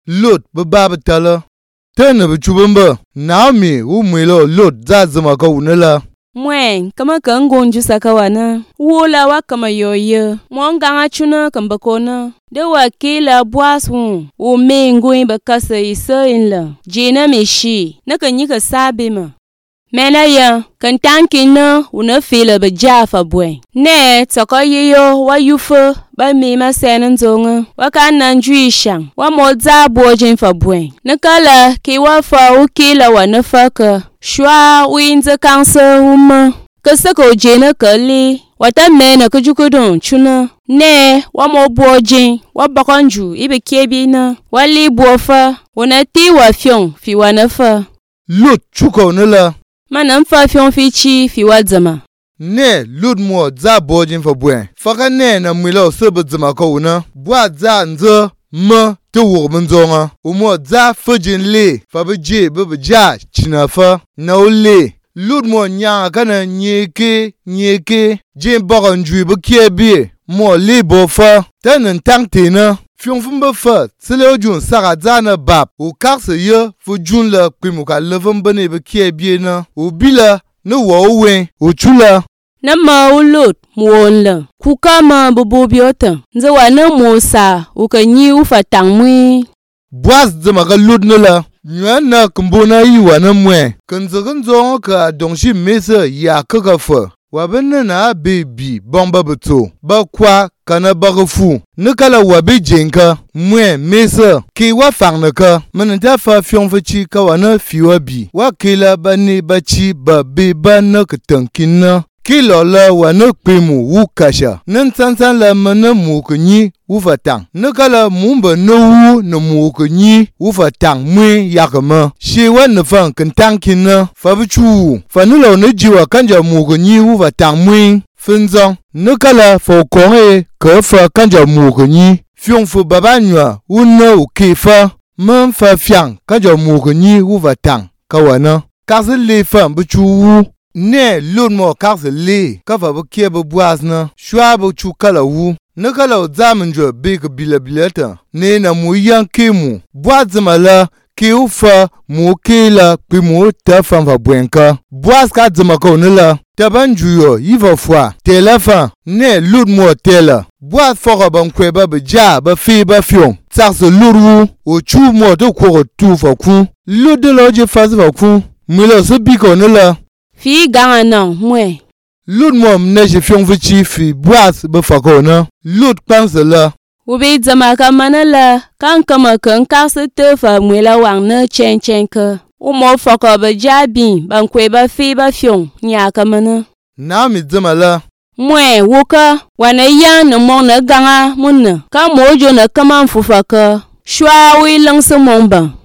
Lot be ba tala. Tene be chubumba. Naomi umwilo Lot zazima ka unela. Mwen, kama kangonju sakawana. Wola wa kama yoye. Mwanga chuna kambakona. De wakila Boaz o mengoin bakasa isa inla. Jena meshi. Naka nyika sabima. Mena ya, kan tankin na una fila ba jafa bwen. Ne, taka yeyo wa yufa ba mima senen zonga. Waka nanjui shang, wa moza bojin fa bwen. Nakala ki wa fa ukila wa nafaka. Shwa winza kansa huma. Kasako jena kali. Wata mena kujukudon chuna. Ne, wa mo bojin, wa bakanju ibe kebi na. Wali bofa, wana ti wa fion fi wanafa. Lot chuka unela. Manam fa fion fichi fi wadzama. Ne Lot mo za bojin fa bwen. Faka ne na mwila sebe zima ka una. Bwa za nze me te wogben zonga. Umo za fujin le. Fa beje bebe ja china fa. Na ole. Lot mo nyanga kana nyeke. Jen bagan jui be kiebi. Mo le bo fa. Tenen tang tena. Fion fumbe fa. Sele o jun sara zana bab. O karse ye. Fu jun la kwimuka leven bene be kiebi na. O bila. Ne wa owen. O chula. Na ma o Lot mwonla. Kuka ma bobo biota. Nze wa na mosa. Uka nyi ufa tangmwi. Boaz zema ka Lot nela. Nyuan na kumbona iwa na mwe. Kanzakan zonga ka dongshi mesa ya kaka fa. Wabene na baby bomba beto. Ba kwa kana bagafu. Nekala wabe jenka. Mwe mesa. Ki wa fangnaka. Menenta fa fion fachi ka wana fiwa bi. Wakila bani bachi ba beba na katankina. Kilo la wana kpimu wu kasha. Nansansan la mana mukunyi wu fatang. Nekala mumba no wu na mukunyi wu fatang mwe yakama. Shewa nefang kantankina. Fabichu. Fanula na jiwa kanja mukunyi wu fatang mwe. Fenzang. Nekala fa konghe ka fa kanja mukunyi. Fion fu babanywa wu na ukefa. Man fa fiang kanja mukunyi wu fatang. Kawana. Kazi le fa bichu wu. Ne Lot mo karse le. Kafa be kie be Boaz na. Shwa be chu kala wu. Ne kala o zamanjwa be ke bila ne na mu yanke mu. Boaz zema la. Ki u fa mu ke la. Kwi mu ta fan fa bwenka. Boaz ka zema ka unela. Tabanju yo yiva fwa. Tela fa. Ne Lot mo tela. Boaz fora ban kwe ba be ja ba fi ba fion. Sarse Lot wu. O chu mo to kwa tu fa ku. Lot de la je fazi fa ku. Mwila se bi ka unela. Fi ganga nan mwe. Lot mo mneje fion fichi fi Boaz be fakona. Lot panse la. Ubi zama ka manala. Kan kama kan karse te fa mwela wang na chen ka. Umo faka be jabi. Ban kwe ba fi ba fion. Nya ka mana. Naomi zama la. Mwe woka. Wana yan na mon na ganga muna. Ka mojo na kama mfufaka. Shwa wi langse momba.